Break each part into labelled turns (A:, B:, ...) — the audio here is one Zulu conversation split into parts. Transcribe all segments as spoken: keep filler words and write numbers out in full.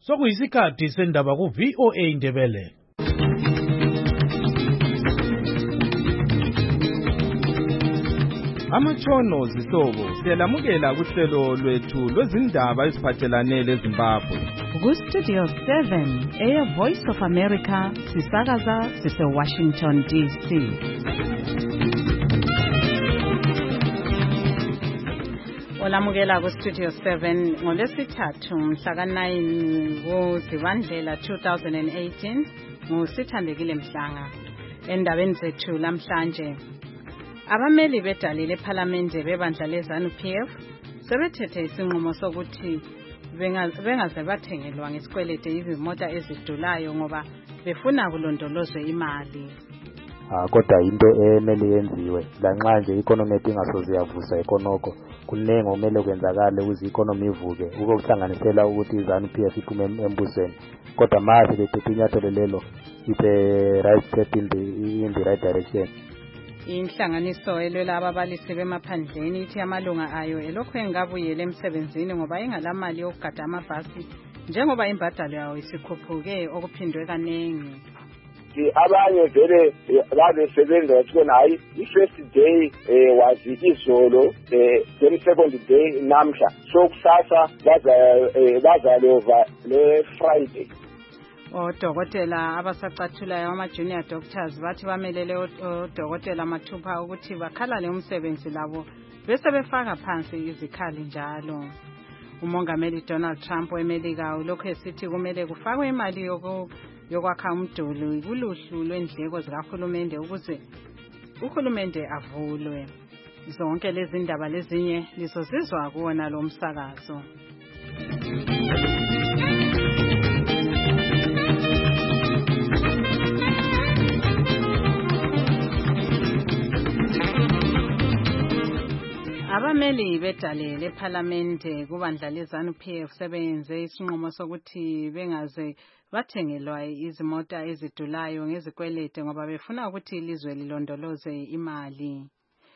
A: Sokuyisikhathi sendaba ku V O A Indebele.
B: Amatshono zihlobo siyalamukela kuhlelo lwethu lwezindaba eziphathelane leZimbabwe.
C: Ku Studio seven, Air Voice of America, sisakaza sise Washington D C. Olamukela ku Studio seven ngolesithathu mhla ka nine kuZibandlela two thousand eighteen ngusithandekile Mhlanga. Endabeni zethu lamhlanje, abameli bedali lePhalamende bebandla leZANU P F sebethethe isinqumo sokuthi bengaze bathengelwa ngesikwelede izimota ezidulayo ngoba befuna kulondolozwe imali.
D: Ah kodwa into emele yenziwe lanxa nje economy ingasoze yavusa ekonoko kunenge omele kwenzakala ukuze economy ivuke ukuhlanganisela ukuthi iZANU P F iphume embusweni kodwa mase bethethe inyathelo lelo it's a right step in the in the right direction.
C: Inhlanganiso elwela ababalisi bemaphandleni ithi amalunga ayo elokhu engabuyele emsebenzini ngoba ingalamali yokugada amabhasi njengoba imbadalo yawo isikhuphuke okuphindwe kanengi.
E: Abanye vele babesebenza bathona hayi i-first day was izolo, then second day namhla, so kusasa baza bazalova le Friday.
C: Odokotela abasacathulayo ama-junior doctors bathi bamelele odokotela mathupha ukuthi bakhalale umsebenzi labo bese befaka phansi izikhali njalo. Umongameli Donald Trump weMelika ulokhu esithi kumele kufakwe imali yokwakha umduli kuluhlu lwendleko zikahulumende ukuze uhulumende avulwe. Zonke lezi ndaba lezinye lizozizwa kuwona lo msakazo. Abameli bedale lePhalamende kubandla leZANU P F sebenze isinqumo sokuthi bengaze bathengelwa izimota ezidulayo ngezikwelede ngoba befuna ukuthi ilizwe lilondoloze imali.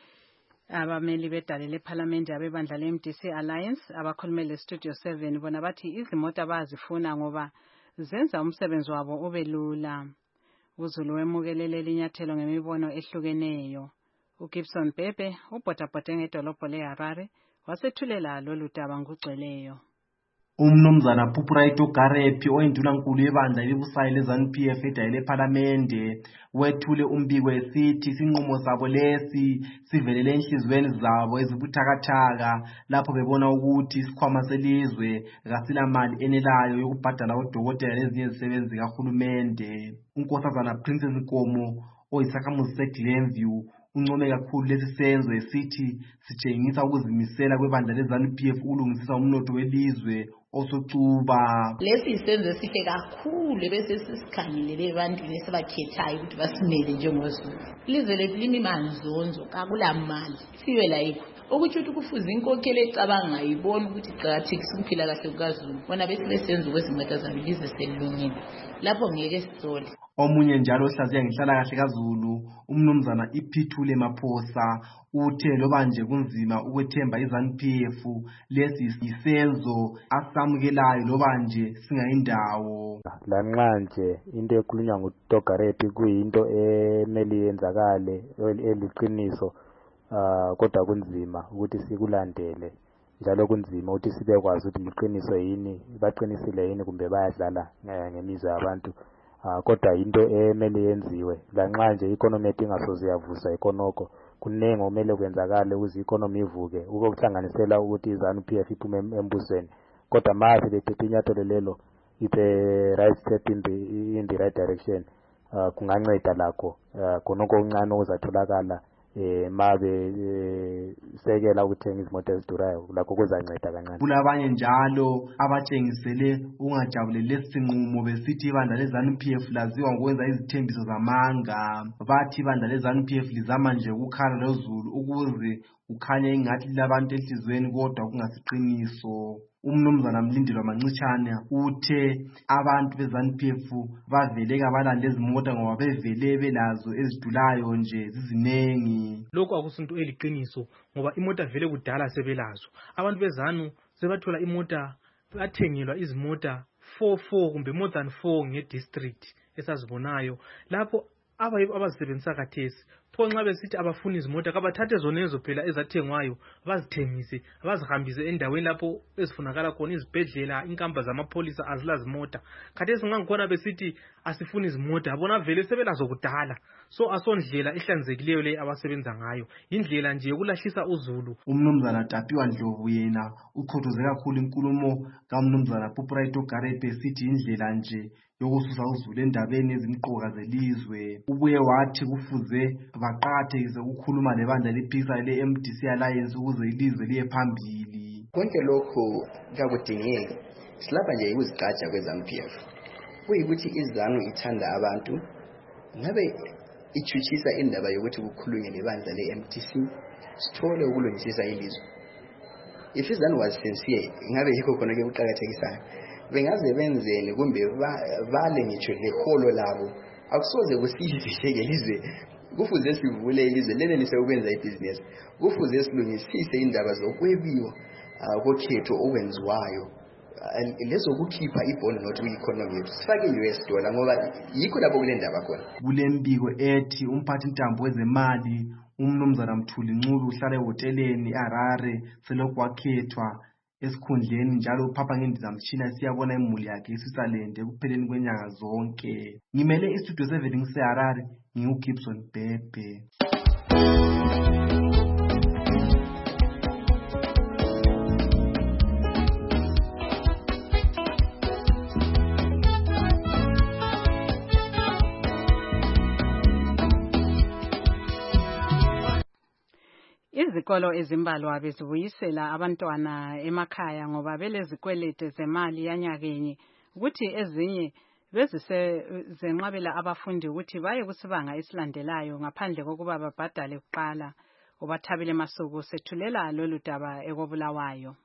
C: Abameli bedale lePhalamende abebandla le-M D C Alliance abakhulumele Studio seven bona bathi izimota bazifuna ngoba zenza umsebenzi wabo ube lula. Uzulu wemukelele linyathelo ngemibono ehlukeneyo. uGibson Bebe ubhodabhode ngedolobho leHarare wasethulela lolu daba ngugcweleyo.
F: Umnumzana Phupuraito Garepi oyindunankulu yebandla elibusayo leZANU P F edale lePhalamende wethule umbiko esithi isinqumo sabo lesi sivelele enhlizweni zabo ezibuthakathaka lapho bebona ukuthi isikhwama selizwe kasilamali enelayo yokubhadala odokotela nezinye izisebenzi zikahulumende. uNkosazana Princess Nkomo oyisakhamuzi seGlenview uncome kakhulu lesi senzo esithi sitshengisa ukuzimisela kwebandla leZANU P F ukulungisisa umnotho welizwe osocuba.
G: Lesi isenzo esihle kakhulu bese sisikhangelele ebantwini esebakhethayo ukuthi basimele njengozulu. Ilizwe lethu limimanzonzo kakulamali siwe la yikho ukuthi uthi kufuza inkokhelo ecabanga ibona ukuthi iqhathekisa ukuphila kahle kukaZulu bona bese besenza kwezimata zabo ilizwe selilungile lapho ngeke sisole.
F: Omunye njalo ohlaziya ngihlala kahle kaZulu umnumzana iPhithule Maphosa uthe loba nje kunzima ukwethemba iZANU P F lesi isenzo asamukelayo loba nje singayindawo.
D: Lanxa nje into ekhulunywa nguDogarepi kuyinto emeli yenzakale eliqiniso uh, kodwa kunzima ukuthi sikulandele njalo kunzima ukuthi sibekwazi ukuthi liqiniso yini baqinisile yini kumbe bayadlala ngemizwa yabantu. Uh, kodwa into emele yenziwe lanxa nje economy ingasoze yavusa ekonoko kunenge omele kwenzakala ukuze economy ivuke ukuhlanganisela ukuthi iZANU P F iphume embusweni kodwa mase bethethe inyathelo lelo it's a right step in the in the right direction. Uh, kunganceda lakho uh, konoko uncane ozatholakala eh mabe sekela ukuthenga izimoto ezidurayo lakho kuzanceda kancane.
F: Kulabanye njalo abatshengisele ungajabulele lesinqumo besithi ibandla leZANU P F laziwa ngokwenza izithembiso zamanga. Bathi ibandla leZANU P F lizama nje ukukhala lozulu ukuze ukhanye ingathi labantu enhlizweni kodwa kungasiqiniso. Umnumzana Mlindelwa Mancitshane uthe abantu beZANU P F bavele kabalande izimota ngoba bevele belazo ezidulayo nje zizinengi.
A: Lokho akusinto eliqiniso ngoba imota vele kudala sebelazo. Abantu beZANU sebathola imota bathengelwa izimota four four kumbe more than four nge-district esazibonayo lapho abayibo abazisebenzisa kathesi. Pho nxa besithi abafuna izimota kabathathe zonezo phela ezathengwayo bazithengise bazihambise endaweni lapho ezifunakala khona izibhedlela inkamba zamapholisa azilazimota. Khathesi ngangikhona besithi asifuni izimota bona vele sebelazo kudala. So asondlela ehlanzekileyo le abasebenza ngayo indlela nje yokulahlisa uzulu.
F: Umnumzana Tapiwa Ndlovu yena ukhotoze kakhulu inkulumo kaMnumzana Pupuraito Garepe sithi indlela nje yokususa uzulu endabeni ezimqoka zelizwe. Ubuye wathi kufuze baqathekise ukukhuluma lebandla lephikisa le-M D C Alliance ukuze ilizwe liye phambili.
H: Konke lokho kakudingeki silapha nje ukuzigqaja kwe-ZANU P F. Kuyikuthi iZANU ithanda abantu ngabe ichuchisa indaba yokuthi kukhulunywe lebandla le-M D C sithole ukulungisisa ilizwe. If iZANU was sincere ngabe yikho khona ke kuqhakathekisayo bengaze benzeni kumbe vale ngitsho leholo labo akusoze kusizisheke ilizwe. Kufuze sivule ilizwe lenelise ukwenza ibhizinesi. Kufuze silungisise indaba zokwebiwa kokhetho okwenziwayo lezo kukhipha ibhondo not kwi-economy yethu sifake i-U S dollar ngoba yikho lapho kule ndaba khona.
F: Kule mbiko ethi umphathi ntambo wezemali uMnumzana Mthuli Nculu uhlala ehoteleni eHarare selokhu wakhethwa esikhundleni njalo uphapha ngendizamtshina siyabona imuli yakhe isisalende ekupheleni kwenyanga zonke. Ngimele istudio seven ngiseHarare nginguGibson Bhebhe.
C: Izikolo ezimbalwa bezibuyisela abantwana emakhaya ngoba belezikwelete zemali yanyakenye ukuthi ezinye bezisenqabela abafundi ukuthi baye kusibanga esilandelayo ngaphandle kokuba babhadale kuqala. Ubathabile Masuku sethulela lolu daba ekobulawayo.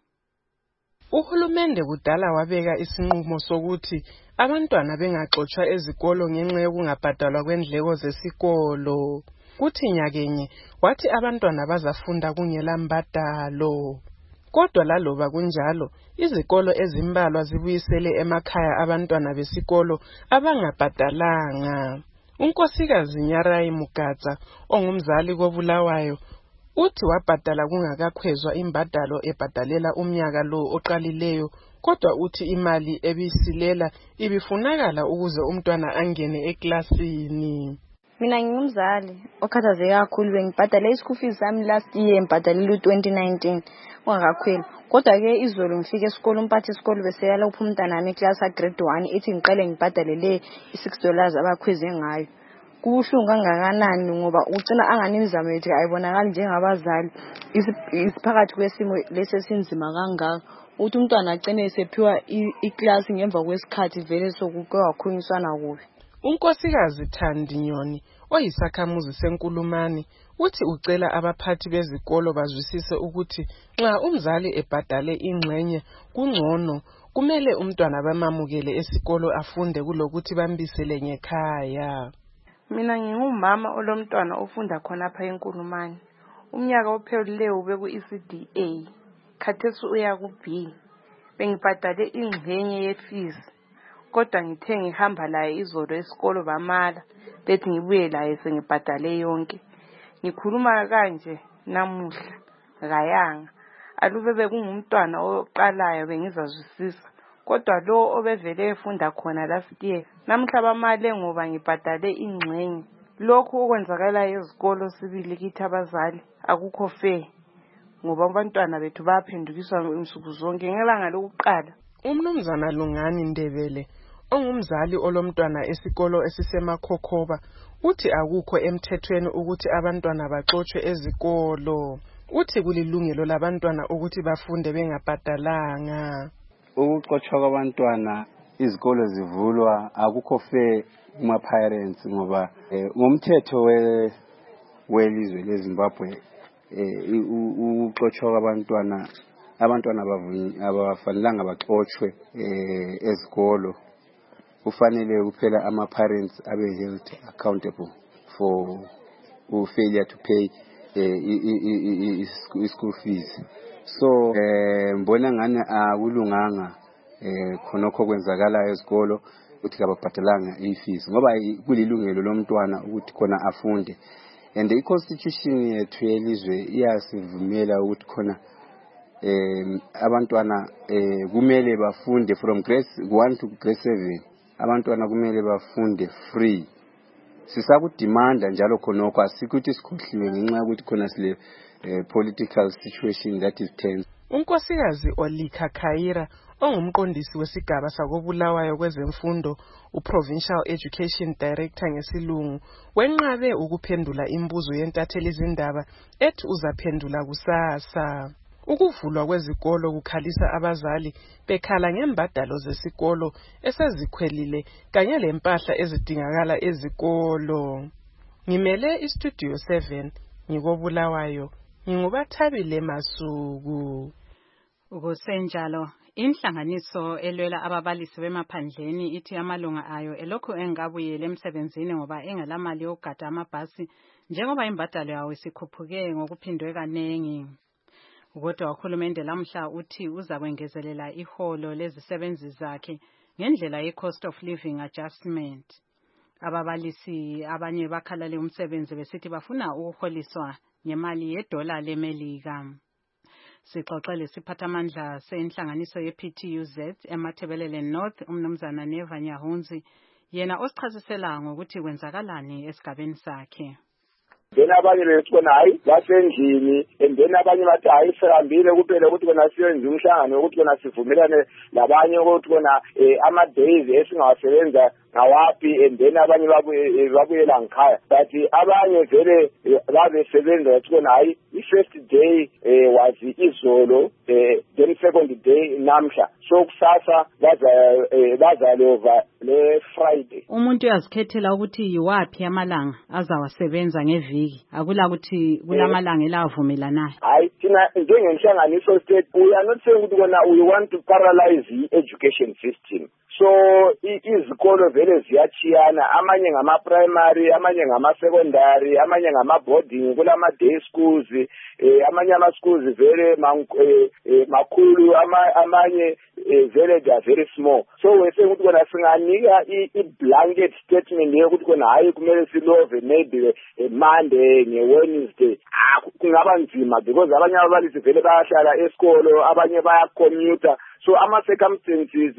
I: Uhulumende kudala wabeka isinqumo sokuthi abantwana bengaxoxwa ezikolo ngenxa yokungabhadalwa kwendleko zesikolo. Kuthi nyakenye wathi abantwana bazafunda kungela mbadalo. Kodwa laloba kunjalo izikolo ezimbalwa zibuyisele emakhaya abantwana besikolo abangabhadalanga. Unkosikazi Nyarayi Mugatsa ongumzali kobulawayo uthi wabhadala kungakakhwezwa imbadalo ebhadalela umnyaka lo oqalileyo kodwa uthi imali ebisilela ibifunakala ukuze umntwana angene eklasini.
J: Mina ngingumzali okhathazeke kakhulu bengibhadala ischool fees sami last year ngibhadalile twenty nineteen ungakakhweli kodwa ke izolo ngifike esikolo umphathi isikolo beseyala upha umntana wami eclass a grade one ethi ngiqale ngibhadalele i-six dollars abakhweze ngayo. Kubuhlungu kangakanani ngoba ucina anganimizamo yethu ayibonakali njengabazali isiphakathi kwesimo lesesinzima kangaka uthi umntwana agcine esephiwa iclass ngemva kwesikhathi vele sokuke wakhunyiswana kubi.
I: Unkosikazi Thandi Nyoni oyisakhamuzi senkulumani uthi ucela abaphathi bezikolo bazwisise ukuthi nxa umzali ebhadale ingxenye kungcono kumele umntwana bamamukele esikolo afunde kulokuthi bambisele ngekhaya.
K: Mina ngingumama olomntwana ofunda khona apha enkulumani. Umnyaka ophelileyo ube ku-E C D A. Khathesi uya ku-B. Bengibhadale ingxenye ye-fees. Kodwa ngithe ngihamba laye izolo esikolo bamala bethi ngibuye laye sengibhadale yonke. Ngikhuluma kanje namuhla kayanga. Alube bekungumntwana oqalayo bengizazwisisa. Kodwa lo obevele efunda khona last year namhla bamale ngoba ngibhadale ingxenye. Lokhu okwenzakalayo ezikolo sibili kithi abazali akukho fair ngoba abantwana bethu baphendukiswa insuku zonke ngelanga lokuqala.
I: Umnumzana Lungani Ndebele ongumzali olomntwana esikolo esisemakhokhoba uthi akukho emthethweni ukuthi abantwana baxoxwe ezikolo. Uthi kulilungelo labantwana ukuthi bafunde bengabhadalanga.
L: Ukuxoxwa kwabantwana izikolo zivulwa akukho fair kuma parents ngoba ngomthetho we welizwe leZimbabwe ukuxoxwa kwabantwana abantwana abafanelanga baxoxwe ezikolo. Kufanele kuphela ama parents abe held accountable for failure to pay uh, school fees. So mbona ngani akulunganga eh khonokho kwenzakala esikolo ukuthi kababhadalanga i-fees ngoba kulilungelo lomntwana ukuthi khona afunde. And i-constitution yethu yelizwe iyasivumela ukuthi khona um abantwana um kumele bafunde from grade one to grade seven. Abantwana kumele bafunde free. Sisakudimanda njalo khonokho asikuthi sikhohliwe ngenxa yokuthi khona sile uh, political situation that is tense.
I: Unkosikazi Olika Khaira ongumqondisi wesigaba sakobulawayo kwezemfundo uProvincial Education Director ngesilungu wenqabe ukuphendula imibuzo yentatheli izindaba ethi uzaphendula kusasa. Ukuvulwa kwezikolo kukhalisa abazali bekhala ngembadalo zesikolo esezikhwelile kanye lempahla ezidingakala ezikolo. Ngimele iStudio seven ngikobulawayo ngingubathabile Masuku.
C: Ukusenjalo inhlanganiso elwela ababalisi bemaphandleni ithi amalunga ayo elokhu engabuyele emsebenzini ngoba engelamali yokugada amabhasi njengoba imbadalo yawo isikhuphuke ngokuphindwe kanengi. Kodwa uhulumende lamhla uthi uzakwengezelela iholo lezisebenzi zakhe ngendlela ye-cost of living adjustment. Ababalisi abanye bakhalale umsebenzi besithi bafuna ukuholiswa ngemali yedola leMelika. Sixoxele siphathamandla senhlanganiso ye-P T U Z eMathebelele North umnumzana Neva Nyahunzi yena osichazisela ngokuthi kwenzakalani esigabeni sakhe.
E: Then abanye bethi kona hayi basendlini and then abanye bathi hayi sihambile kuphela ukuthi kona siyenze umhlangano ukuthi kona sivumelane labanye ukuthi kona ama days esingawasebenza ngawaphi and then abanye babuyela ngikhaya but abanye vele babesebenza bathi kona hayi i-first day was izolo then second day namhla so kusasa baza bazalova le Friday.
C: Umuntu uyazikhethela ukuthi yiwaphi amalanga azawasebenza ngeviki akula ukuthi kulamalanga elavumelanayo.
E: Hayi thina njengenhlanganiso state we are not saying ukuthi kona we want to paralyze the education system. So izikolo vele ziyachiyana amanye ngama primary amanye ngama secondary amanye ngama boarding kulama day schools amanye ama schools vele makhulu amanye vele they are very small. So we say ukuthi kona singanika i blanket statement yokuthi kona hayi kumele silove maybe Monday nge Wednesday kungaba nzima because abanye ababalisi vele bayahlala esikolo abanye baya commute. So ama circumstances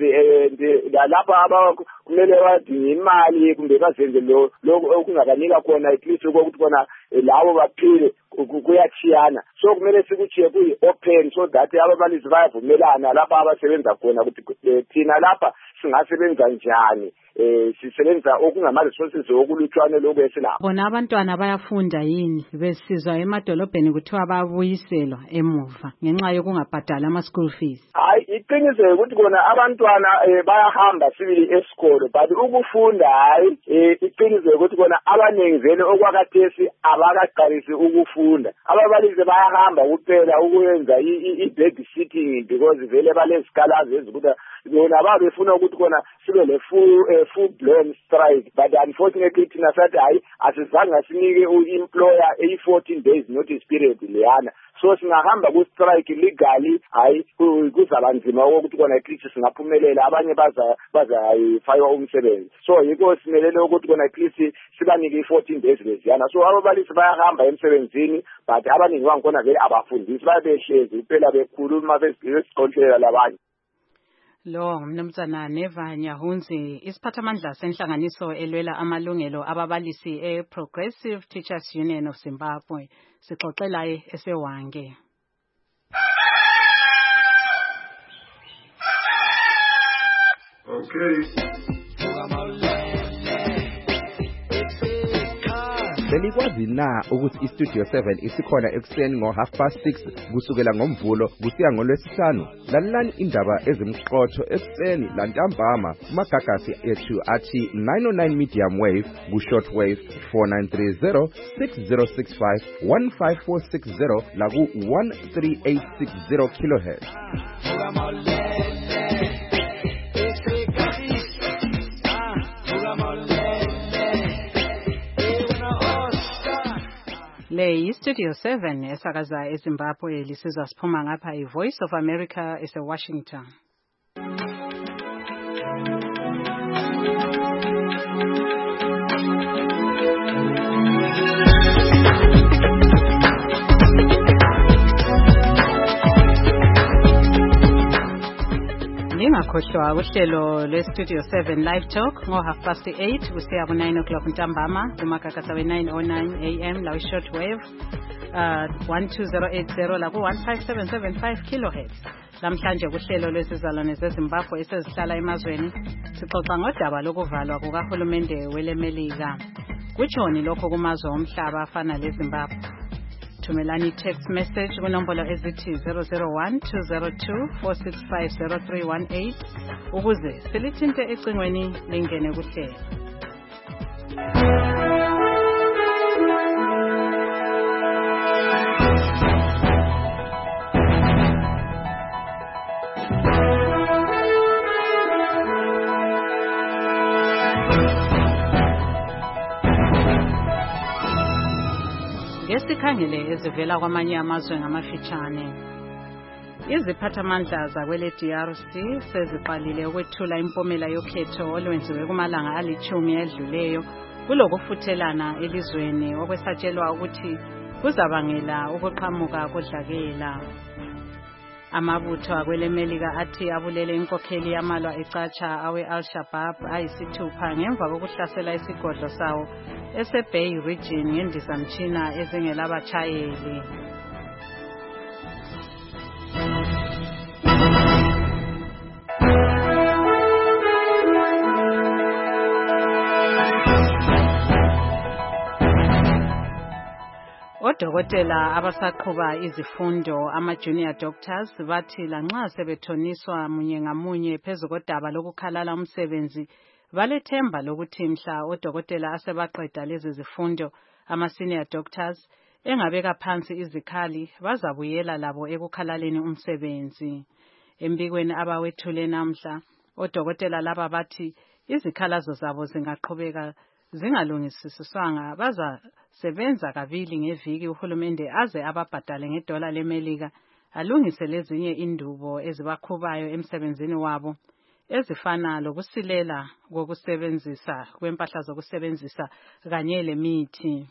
E: lapha aba kumele badinga imali kumbe bazenze lo okungabanika khona at least ukuthi kona lawo baphile kuyachiyana. So kumele sikuchiye kuyi open so that ababalisi bayavumelana lapha abasebenza khona ukuthi thina lapha singasebenza njani eh sisebenza okungama resources okulutshwane lokho esilapha.
C: Bona abantwana bayafunda yini besizwa emadolobheni kuthiwa babuyiselwa emuva ngenxa yokungabhadala ama school fees.
E: Hayi iqiniso ukuthi kona abantwana bayahamba sibili esikolo but ukufunda hayi iqiniso ukuthi kona abanengi vele okwakathesi abakaqalisi ukufunda. Ababalisi bayahamba kuphela ukuyenza i-babysitting because vele balezikalazi ezikuthi bona babefuna ukuthi kona sibe le full full blown strike but unfortunately thina sathi hayi asizange sinike u-employer a fourteen days notice period leyana. So singahamba ku strike legally hayi kuzaba nzima ukuthi kona at least singaphumelela abanye baza baza fire umsebenzi. So yiko simelele ukuthi kona at least sibanike fourteen days leziyana. So ababalisi bayahamba emsebenzini but abaningi bangkhona vele abafundisi babehlezi kuphela bekhuluma besiqontshela labanye.
C: Lo mnumzana Neva Nyahunzi isiphathamandla senhlanganiso elwela amalungelo ababalisi eProgressive Teachers Union of Zimbabwe sixoxela esewange.
M: Okay.
B: Selikwazi na ukuthi iStudio seven isikhona ekuseni ngo half past six kusukela ngomvulo kusiya ngolwesihlanu. Lalelani indaba ezimqotho ekuseni lantambama kumagagasi ethu athi nine oh nine medium wave ku short wave four nine three zero six zero six five one five four six zero la ku one three eight six zero kilohertz.
C: Le iStudio seven esakaza eZimbabwe lisizwa siphuma ngapha iVoice of America ese Washington. Lingakhohlwa uhlelo lwe-Studio seven Live Talk ngo half past eight kusiya ku nine o'clock ntambama kumakakasa we nine oh nine a m la shortwave uh one two zero eight zero la ku one five seven seven five kilohertz. Lamhlanje kuhlelo lwesizalwane zeZimbabwe esezihlala emazweni sixoxa ngodaba lokuvalwa kukahulumende welemelika. Kutshoni lokho kumazwe omhlaba afana leZimbabwe? Thumelani text message kunombolo ezithi zero zero one two zero two four six five zero three one eight ukuze silithinte ecingweni lingene kuhlelo. Ngesikhangele ezivela kwamanye amazwe ngamafitshane. Iziphathamandla zakwele D R C seziqalile ukwethula impumela yokhetho olwenziwe kumalanga alithumi edluleyo kulokufuthelana elizweni okwesatshelwa ukuthi kuzabangela ukuqhamuka kodlakela. Amabutho akwelemelika athi abulele inkokheli yamalwa ecatsha awe Al-Shabaab ayisithupha ngemva kokuhlasela isigodlo sawo ese-Bay Region ngendizamtshina ezingelabatshayeli. Odokotela abasaqhuba izifundo ama-junior doctors bathi lanxa sebethoniswa munye ngamunye phezu kodaba lokukhalala umsebenzi balethemba lokuthi mhla odokotela asebaqeda lezi zifundo ama-senior doctors engabeka phansi izikhali bazabuyela labo ekukhalaleni umsebenzi. Embikweni abawethule namhla odokotela laba bathi izikhalazo zabo zingaqhubeka zingalungisiswanga bazasebenza kabili ngeviki uhulumende aze ababhadale ngedola lemelika alungise lezinye indubo ezibakhubayo emsebenzini wabo ezifana lokusilela kokusebenzisa kwempahla zokusebenzisa kanye lemithi.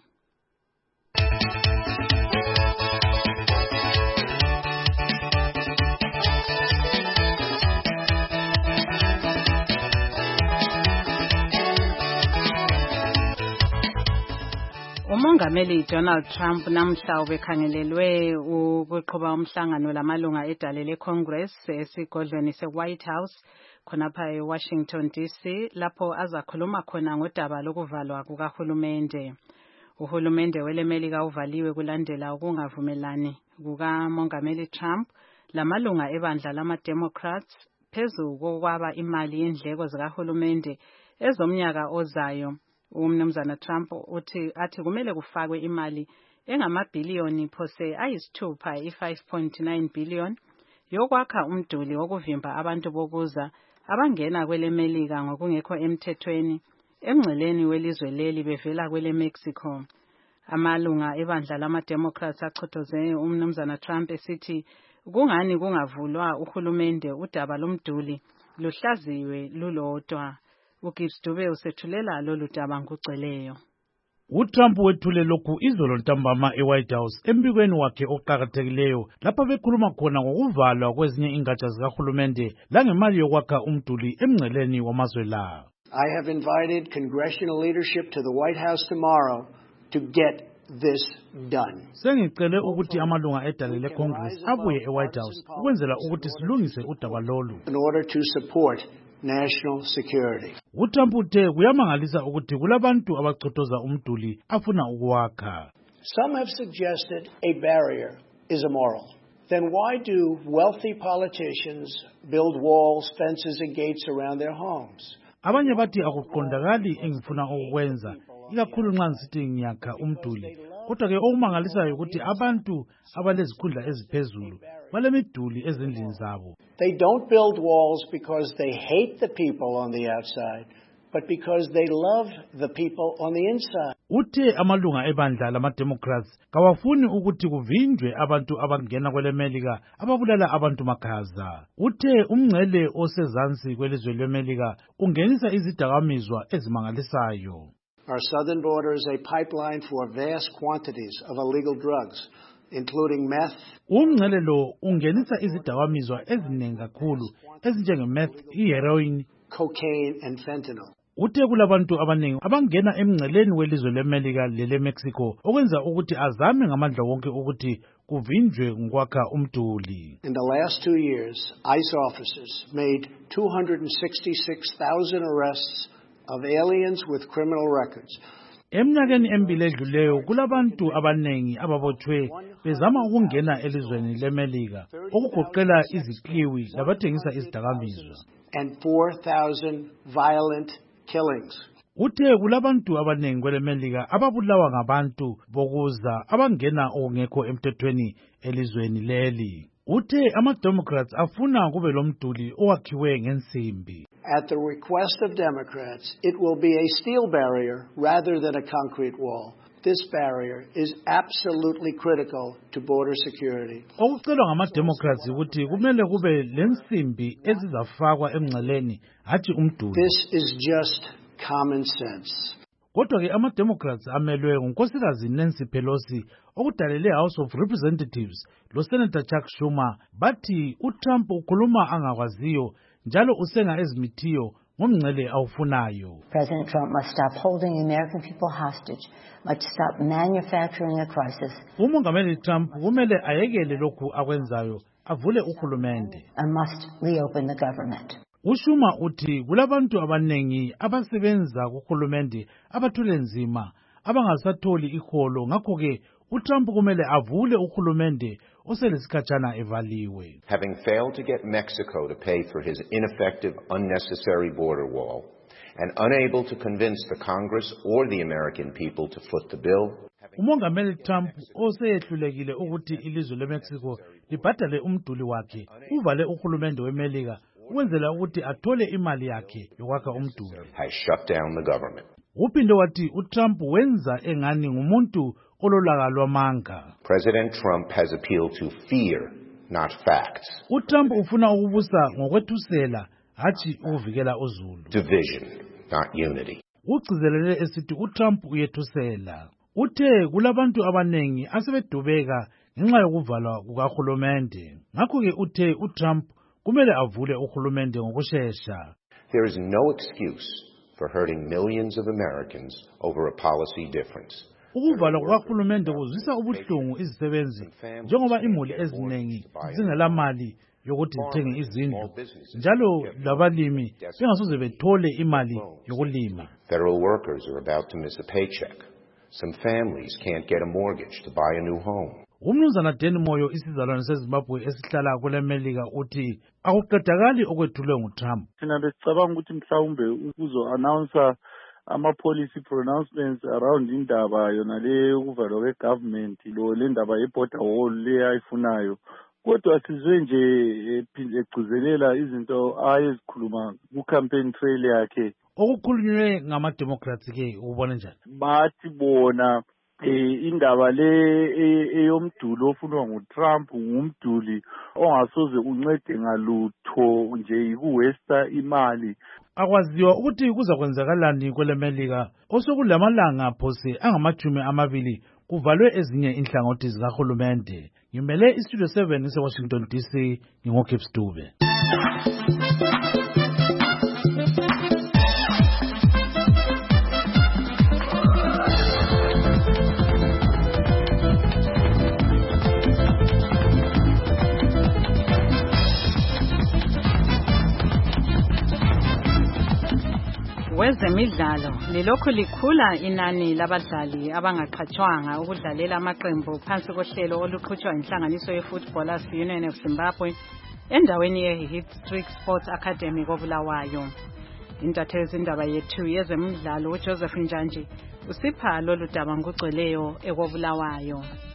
C: Umongameli Donald Trump namhla ubekhangelelwe ukuqhuba umhlangano lamalunga edale leCongress esigodlweni seWhite House khonapha eWashington D C lapho azakhuluma khona ngodaba lokuvalwa kukahulumende. Uhulumende welemelika uvaliwe kulandela ukungavumelani kukamongameli Trump lamalunga ebandla lama-Democrats phezu kokwaba imali yendleko zikahulumende ezomnyaka ozayo. Umnumzana Trump uthi athi kumele kufakwe imali engamabhiliyoni phose ayisithupha i-five point nine billion yokwakha umduli wokuvimba abantu bokuza abangena kwelemelika ngokungekho emthethweni emngceleni welizwe leli bevela kwele Mexico. Amalunga ebandla lama-Democrats achothoze umnumzana Trump esithi kungani kungavulwa uhulumende udaba lomduli luhlaziwe lulodwa. uGibbs Dube usethulela lolu daba ngugcweleyo.
M: uTrump wethule lokhu izolo ntambama eWhite House embikweni wakhe oqhakathekileyo lapha bekhuluma khona ngokuvalwa kwezinye ingatsha zikahulumende langemali yokwakha umduli emngceleni wamazwe la.
N: I have invited congressional leadership to the White House tomorrow to get this done.
M: Sengicele ukuthi amalunga edale leCongress abuye eWhite House ukwenzela ukuthi silungise udaba lolu.
N: In order to support national security.
M: uTrump uthe kuyamangalisa ukuthi kulabantu abachothoza umduli afuna ukuwakha.
N: Some have suggested a barrier is immoral. Then why do wealthy politicians build walls, fences and gates around their homes?
M: Abanye bathi akuqondakali engifuna ukwenza ikakhulu nxa ngisithi ngiyakha umduli. Kodwa ke okumangalisayo ukuthi abantu abalezikhundla eziphezulu balemiduli ezindlini zabo.
N: They don't build walls because they hate the people on the outside. but because they love the people on the inside.
M: Uthe amalunga ebandla lama-Democrats kawafuni ukuthi kuvinjwe abantu abangena kwelemelika ababulala abantu makhaza. Uthe umngcele osezansi kwelizwe lemelika ungenisa izidakamizwa ezimangalisayo.
N: Our southern border is a pipeline for vast quantities of illegal drugs, including meth.
M: Umngcele lo ungenisa izidakamizwa eziningi kakhulu ezinjenge-meth, i-heroin,
N: cocaine and fentanyl.
M: Uthe kulabantu abaningi abangena emngceleni welizwe leMelika lele-Mexico okwenza ukuthi azame ngamandla wonke ukuthi kuvinjwe ngokwakha umduli.
N: In the last two years, ICE officers made two hundred sixty-six thousand arrests of aliens with criminal records.
M: Eminyakeni emibili edluleyo kulabantu abanengi ababothwe bezama ukungena elizweni leMelika okugoqela izikiwi labathengisa izidakamizwa.
N: And four thousand violent killings.
M: Uthe kulabantu abanengi kwelemelika ababulawa ngabantu bokuza abangena okungekho emthethweni elizweni leli. Uthe ama-Democrats afuna kube lomduli owakhiwe ngensimbi.
N: At the request of Democrats, it will be a steel barrier rather than a concrete wall. This barrier is absolutely critical to border security.
M: Okucelwa ngama-Democrats ukuthi kumele kube lensimbi ezizafakwa emngceleni hathi umduli.
N: This is just common sense.
M: Kodwa ke ama-Democrats amelwe ngunkosikazi Nancy Pelosi okudalele House of Representatives lo Senator Chuck Schumer bathi uTrump ukhuluma angakwaziyo njalo usenga ezimithiyo ngomngcele awufunayo.
O: President Trump must stop holding the American people hostage, must stop manufacturing a crisis.
M: Umongameli Trump kumele ayekele lokhu akwenzayo avule uhulumende.
O: And must reopen the government.
M: Ushuma uthi kulabantu abanengi abasebenza kuhulumende abathule nzima abangasatholi iholo ngakho ke uTrump kumele avule uhulumende oselesikhatshana evaliwe.
P: Having failed to get Mexico to pay for his ineffective, unnecessary border wall and unable to convince the Congress or the American people to foot the bill.
M: Umongameli Trump oseyehlulekile ukuthi ilizwe leMexico libhadale umduli wakhe uvale uhulumende weMelika ukwenzela ukuthi athole imali yakhe yokwakha umduli.
P: Has shut down the government.
M: Uphinde wathi uTrump wenza engani ngumuntu ololaka lwamanga.
P: President Trump has appealed to fear, not facts.
M: uTrump ufuna ukubusa ngokwethusela hathi ukuvikela uzulu.
P: Division, not unity.
M: Ugcizelele esithi uTrump uyethusela. Uthe kulabantu abanengi asebedubeka ngenxa yokuvalwa kukahulumende. Ngakho ke uthe uTrump kumele avule uhulumende ngokusheshsha.
P: There is no excuse for hurting millions of Americans over a policy difference.
M: Ukuvalwa kukahulumende kuzwisa ubuhlungu izisebenzi njengoba imuli eziningi zingela mali yokuthi zithenge izindlu njalo labalimi bengasoze bethole imali yokulima.
P: Federal workers are about to miss a paycheck. Some families can't get a mortgage to buy a new home.
M: Umnumzana Danny Moyo isizalwane seZimbabwe esihlala kweleMelika uthi akuqedakali okwethulwe nguTrump.
Q: Thina besicabanga ukuthi mhlawumbe uzo announce ama policy pronouncements around indaba yona le yokuvalwa kwegovernment lo le ndaba yeborder wall le ayifunayo. Kodwa sizwe nje egcizelela izinto ayezikhuluma ku campaign trail yakhe.
M: Okukhulunywe ngama-Democrats ke ubona njani?
Q: Bathi bona Eh indaba le eyomduli ofunwa nguTrump ngumduli ongasoze uncede ngalutho nje ikuwesta imali.
M: Akwaziwa ukuthi kuza kwenzakalani kweleMelika osokulamalanga phose angamachumi amabili kuvalwe ezinye inhlangothi zikahulumende. Ngimele iStudio seven eseWashington D C ngingokhips Dube.
C: Wezemidlalo lilokhu likhula inani labadlali abangaqhatshwanga ukudlalela amaqembu phansi kohlelo oluqhutshwa inhlanganiso yeFootballers Union of Zimbabwe endaweni yeHitstreak Sports Academy koBulawayo. Intatheli zindaba yethu yezemidlalo uJoseph Njanji usipha lolu daba ngugcweleyo ekobulawayo.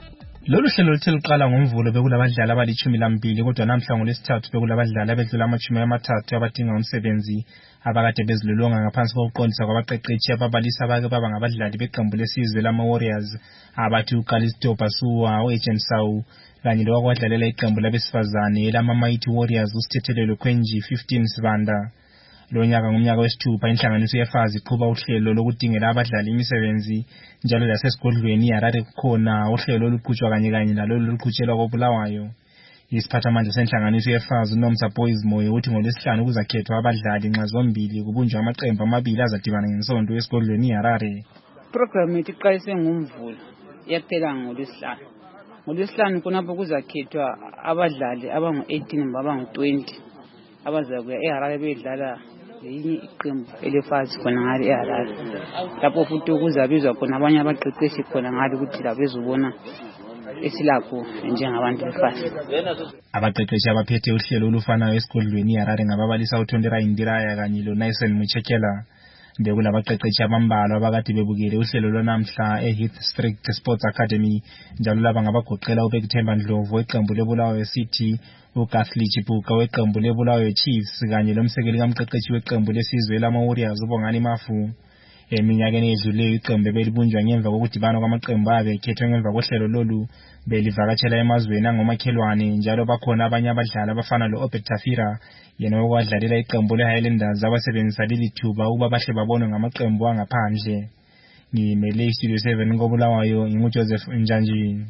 R: Lolu hlelo lithe liqala ngoMvulo bekulabadlali abalichumi lambili kodwa namhla ngolesithathu bekulabadlali abedlula amachumi amathathu abadinga umsebenzi abakade bezilolonga ngaphansi kokuqondisa kwabaqeqeshi ababalisa abake baba ngabadlali beqembu lesizwe lama Warriors abathi uQalisto Basuwa, uAgent Sawu kanye lokwakwadlalela iqembu labesifazane lama Mighty Warriors uSithethelelo Khwenji fifteen Sibanda. Lo nyaka ngomnyaka wesithupha inhlanganiso yefazi iqhuba uhlelo lokudingela abadlali imisebenzi njalo lasesigodlweni iHarare kukhona uhlelo oluqhutshwa kanye kanye nalo oluqhutshelwa koBulawayo. Isiphathamandla senhlanganiso yefazi uNomsa Boys Moyo uthi ngolesihlanu kuzakhethwa abadlali nxa zombili kubunjwa amaqembu amabili azadibana ngesonto esigodlweni iHarare.
S: Program yethu iqalise ngoMvulo yaphela ngolesihlanu. Ngolesihlanu khonapho kuzakhethwa abadlali abangu eighteen babangu twenty abazakuya eHarare bedlala yinye iqembu elefazi khona ngale eHarare. Lapho futhi kuzabizwa khona abanye abaqeqeshi khona ngale ukuthi labezobona esilapho njengabantu befazi.
R: Abaqeqeshi abaphethe uhlelo olufanayo esigodlweni iHarare ngababalisa uThondera Indiraya kanye loNaisen Muchekela. Bekulabaqeqeshi abambalwa abakade bebukele uhlelo lwanamhla eHeath Strict Sports Academy njalo laba ngabagoqela uBekthemba Ndlovu weqembu leBulawayo City, uGathli Chipuka weqembu leBulawayo Chiefs kanye lomsekeli kamqeqeshi weqembu lesizwe lama Warriors uBongani Mafu. Eminyakeni edluleyo iqembu belibunjwa ngemva kokudibana kwamaqembu abe ekhethwe ngemva kohlelo lolu belivakatshela emazweni angomakhelwane njalo bakhona abanye abadlali abafana loObed Tafira yena okwadlalela iqembu leHighlanders abasebenzisa leli thuba ukuba bahle babonwe ngamaqembu angaphandle. Ngimele iStudio seven koBulawayo nginguJoseph Njanjini.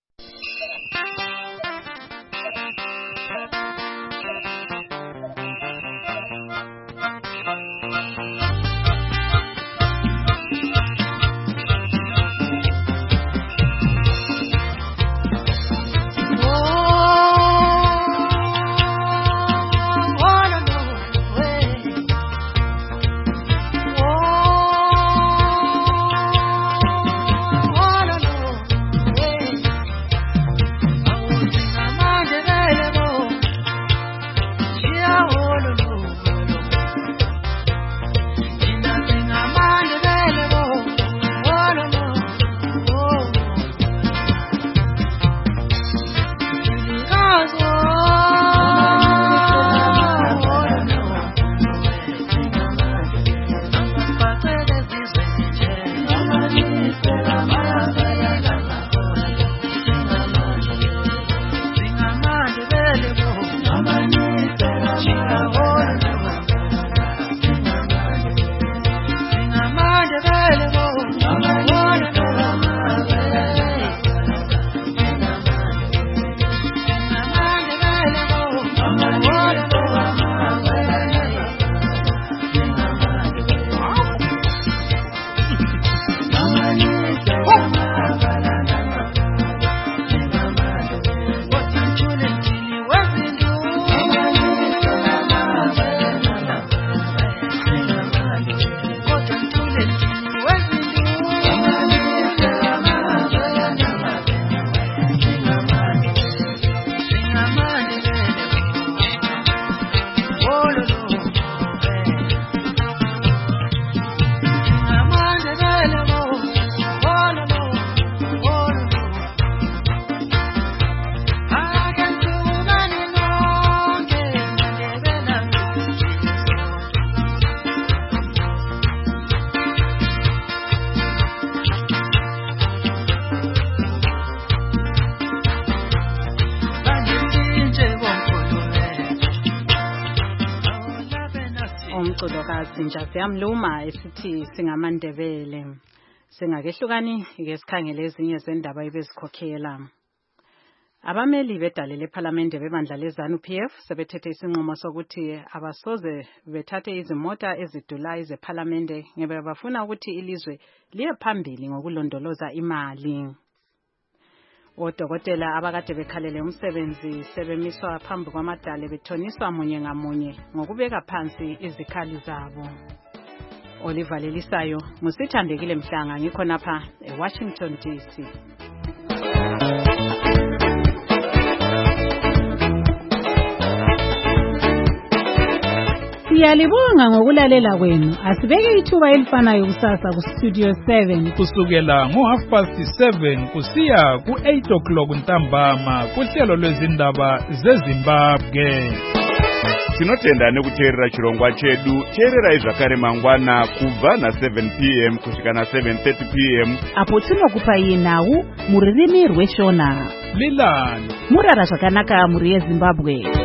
C: Siyamluma esithi singamandebele singakehlukani ke sikhangele ezinye zendaba ebezikhokhela. Abameli bedale lePhalamende bebandla leZANU P F sebethethe isinqumo sokuthi abasoze bethathe izimota ezidulayo zePhalamende ngebe bafuna ukuthi ilizwe liye phambili ngokulondoloza imali. Odokotela abakade bekhalele umsebenzi sebemiswa phambi kwamadale bethoniswa munye ngamunye ngokubeka phansi izikhali zabo. Oliver Lelisayo, Musithandekile Mhlanga ngikhonapha eWashington D C.
T: Siyalibonga ngokulalela kwenu. Asibeke ithuba elifanayo kusasa ku Studio seven
U: kusukela ngo half past seven kusiya ku eight o'clock ntambama kuhlelo lwezindaba zeZimbabwe.
V: Tinotenda nekuteerera chirongwa chedu. Teererai zvakare mangwana kubva na seven p m kusvika na seven thirty p m
W: apo tinokupai nhau muririmi rweshona.
U: Lilani
W: murara zvakanaka muri yeZimbabwe.